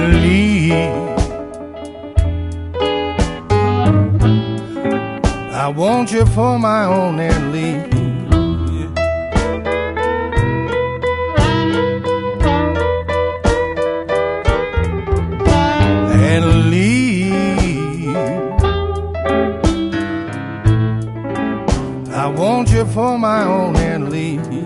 leave. I want you for my own and leave. And leave. I want you for my own and leave.